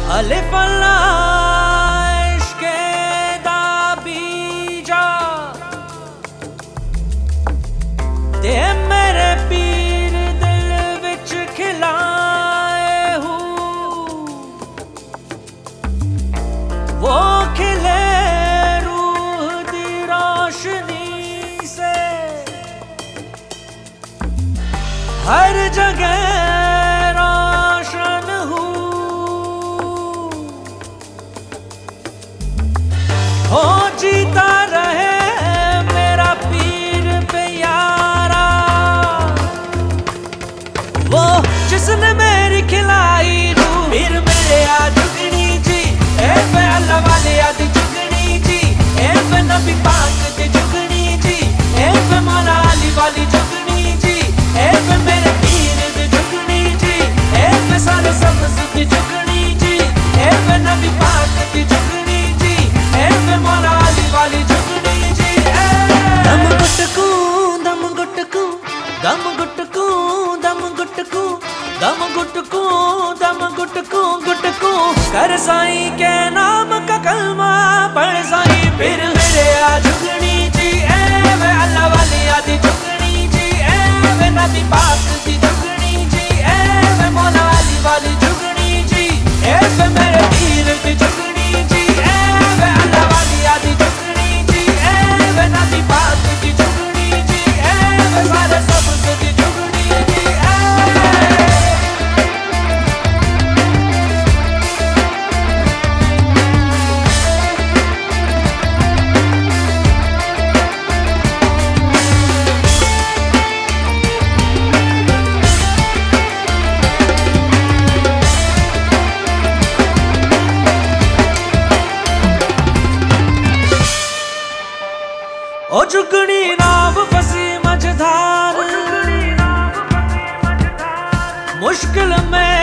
अलिफ अल्लाह इश्के दा बीजा ते मेरे पीर दिल विच खिलाए हूँ वो खिले रूह दी रोशनी से हर जगह रोशन हो जीता रहे मेरा पीर प्यारा वो जिसने मेरी खिलाई रूह पीर मेरे आ जुगनी जी ए पे अल्लाह वाले आदि जुगनी जी ए पे नबी पाक दी जुगनी जी ए पे मौला अली वाली जुगनी जी ए पे मेरे पीर दी जुगनी जी ए पे सारे सब्ज़ दी जुगनी जी ए पे नबी पाक दी जुगनी जी ए पे मौला अली वाली जुगनी जी दम गुटकू दम गुटकू दम गुटकू दम गुटकू दम गुटकू दम गुटकू गुटकू कर साईं के नाम का कलमा पढ़ साईं फिर मेरे आ जुगनी जी ए वे अल्लाह वाली आदि जुगनी जी ए वे नबी पाक दी जुगनी जी ए वे मौला अली वाली जुगनी जी ए वे मेरे पीर दी जुगनी जी ए वे अल्लाह वाली आदि जुगनी जी ए वे नबी पाक दी जुगनी जी ए वे सारे सब्ज़ दी जुगनी जी ओ जुगनी नाव फसी मझधार मुश्किल में